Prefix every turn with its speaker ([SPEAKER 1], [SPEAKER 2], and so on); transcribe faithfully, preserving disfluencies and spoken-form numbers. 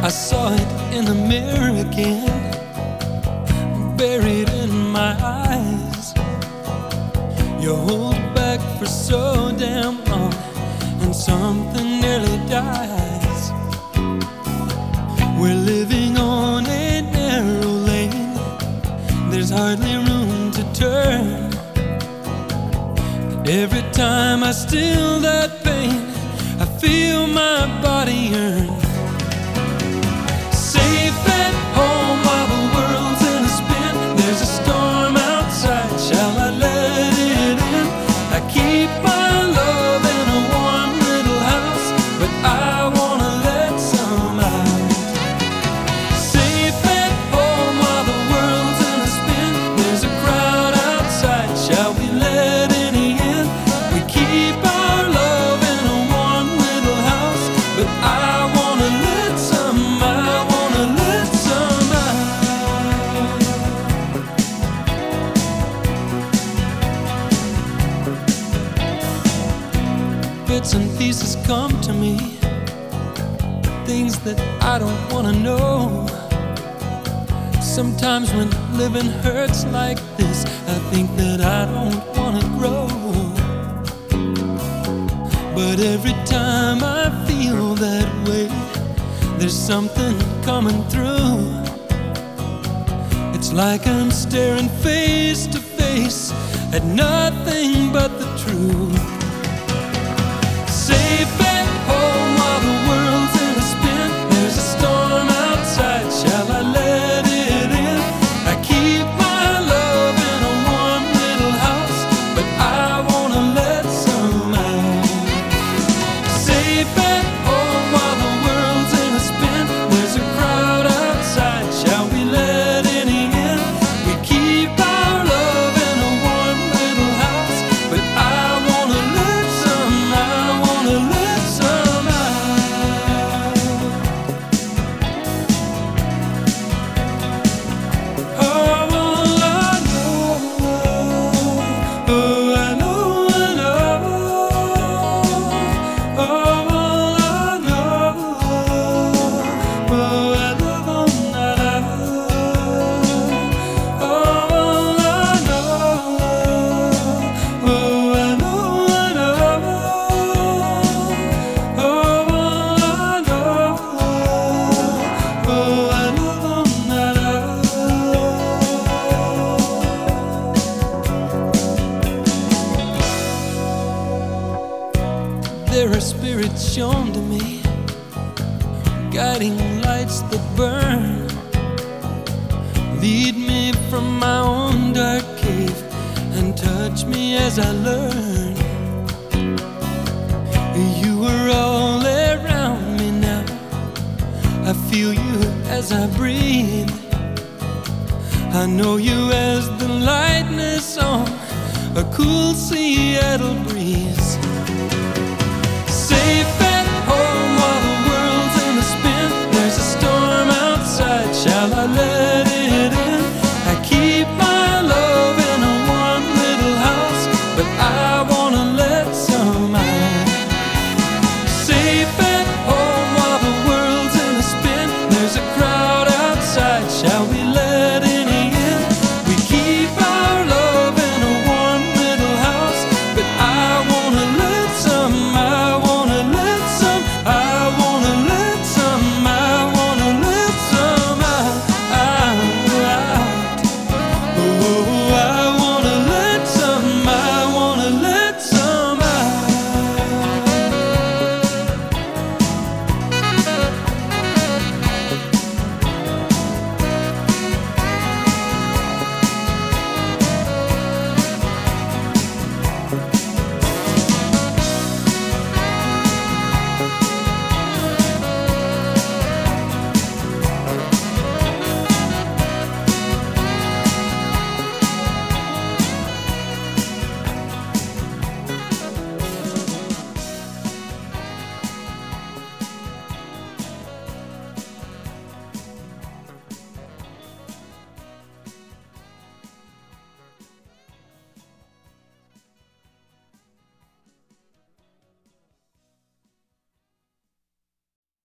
[SPEAKER 1] I saw it in the mirror again, buried in my eyes. You hold back for so damn long, and something nearly dies. We're living on a narrow lane, there's hardly room to turn. And every time I still that pain, I feel my body yearn. Safe at home while the world's in a spin, there's a storm outside, shall I let it in? I keep my love in a warm little house, but I wanna let some out. Safe at home while the world's in a spin, there's a crowd outside, shall we let any in? We keep our love in a warm little house, but I wanna let some out. Bits and pieces come to me, things that I don't want to know. Sometimes when living hurts like this, I think that I don't want to grow. But every time I feel that way, there's something coming through. It's like I'm staring face to face at nothing but the truth. Safe at home while the world's in a spin, there's a storm outside, shall I let it in? I keep my love in a warm little house, but I wanna let some out. Safe at home while the world's in a spin, there's a crowd outside, shall we let any in? We keep our love in a warm little house, but I wanna let some out. Let some out. Oh, I know, oh, I know, I know. Oh, I know, oh, I know, I know. Oh, I know, oh, I know, I know. There are spirits shown to me, guiding lights that burn, lead me from my own dark cave and touch me as I learn. You are all around me now, I feel you as I breathe. I know you as the lightness on a cool Seattle breeze. Safe at home while the world's in a spin, there's a storm outside, shall I let it in? I keep my love in a warm little house, but I wanna let some out. Safe at home while the world's in a spin, there's a crowd outside, shall we